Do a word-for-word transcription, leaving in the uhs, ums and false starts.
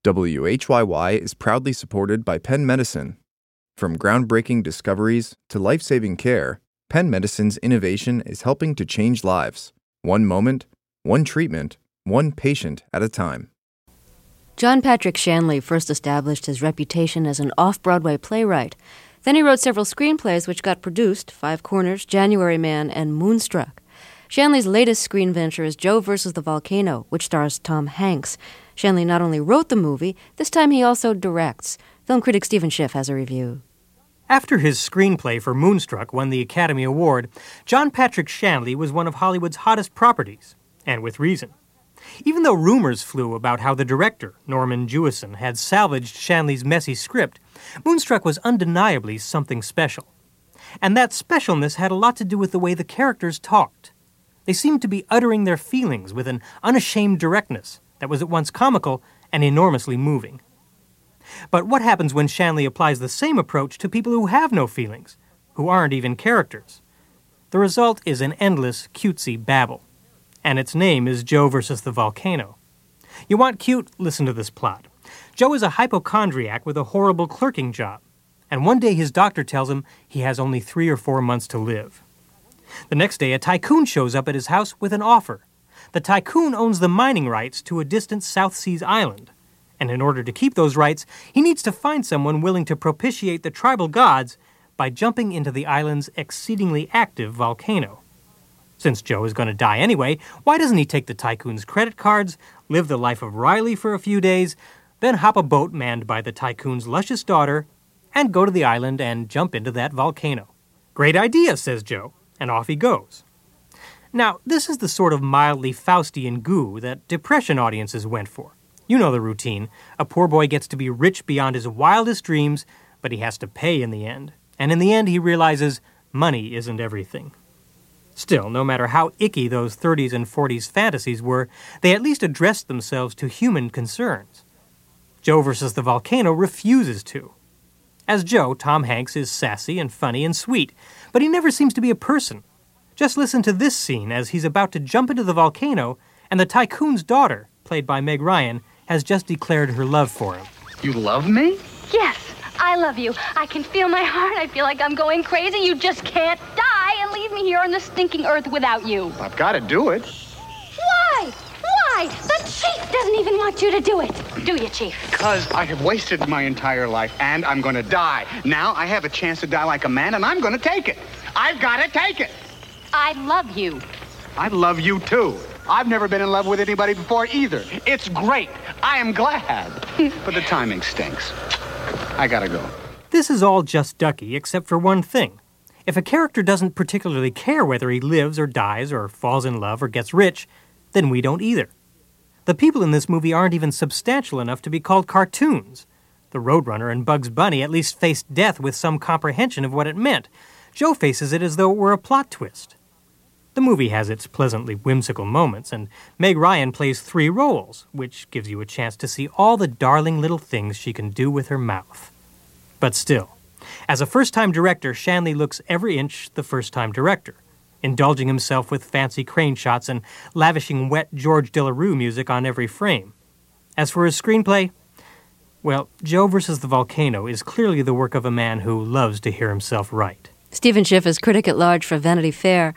W H Y Y is proudly supported by Penn Medicine. From groundbreaking discoveries to life-saving care, Penn Medicine's innovation is helping to change lives, one moment, one treatment, one patient at a time. John Patrick Shanley first established his reputation as an off-Broadway playwright. Then he wrote several screenplays which got produced, Five Corners, January Man, and Moonstruck. Shanley's latest screen venture is Joe versus the Volcano, which stars Tom Hanks. Shanley not only wrote the movie, this time he also directs. Film critic Stephen Schiff has a review. After his screenplay for Moonstruck won the Academy Award, John Patrick Shanley was one of Hollywood's hottest properties, and with reason. Even though rumors flew about how the director, Norman Jewison, had salvaged Shanley's messy script, Moonstruck was undeniably something special. And that specialness had a lot to do with the way the characters talked. They seemed to be uttering their feelings with an unashamed directness that was at once comical and enormously moving. But what happens when Shanley applies the same approach to people who have no feelings, who aren't even characters? The result is an endless, cutesy babble. And its name is Joe versus the Volcano. You want cute? Listen to this plot. Joe is a hypochondriac with a horrible clerking job, and one day his doctor tells him he has only three or four months to live. The next day, a tycoon shows up at his house with an offer. The tycoon owns the mining rights to a distant South Seas island, and in order to keep those rights, he needs to find someone willing to propitiate the tribal gods by jumping into the island's exceedingly active volcano. Since Joe is going to die anyway, why doesn't he take the tycoon's credit cards, live the life of Riley for a few days, then hop a boat manned by the tycoon's luscious daughter, and go to the island and jump into that volcano? Great idea, says Joe, and off he goes. Now, this is the sort of mildly Faustian goo that depression audiences went for. You know the routine. A poor boy gets to be rich beyond his wildest dreams, but he has to pay in the end. And in the end, he realizes money isn't everything. Still, no matter how icky those thirties and forties fantasies were, they at least addressed themselves to human concerns. Joe versus the Volcano refuses to. As Joe, Tom Hanks is sassy and funny and sweet, but he never seems to be a person. Just listen to this scene as he's about to jump into the volcano, and the tycoon's daughter, played by Meg Ryan, has just declared her love for him. You love me? Yes, I love you. I can feel my heart. I feel like I'm going crazy. You just can't die and leave me here on the stinking earth without you. I've got to do it. Why? Why? The chief doesn't even want you to do it. Do you, Chief? Because I have wasted my entire life, and I'm going to die. Now I have a chance to die like a man, and I'm going to take it. I've got to take it. I love you. I love you, too. I've never been in love with anybody before either. It's great. I am glad. But the timing stinks. I gotta go. This is all just ducky, except for one thing. If a character doesn't particularly care whether he lives or dies or falls in love or gets rich, then we don't either. The people in this movie aren't even substantial enough to be called cartoons. The Roadrunner and Bugs Bunny at least faced death with some comprehension of what it meant. Joe faces it as though it were a plot twist. The movie has its pleasantly whimsical moments, and Meg Ryan plays three roles, which gives you a chance to see all the darling little things she can do with her mouth. But still, as a first-time director, Shanley looks every inch the first-time director, indulging himself with fancy crane shots and lavishing wet George Delarue music on every frame. As for his screenplay, well, Joe versus the Volcano is clearly the work of a man who loves to hear himself write. Stephen Schiff is critic at large for Vanity Fair.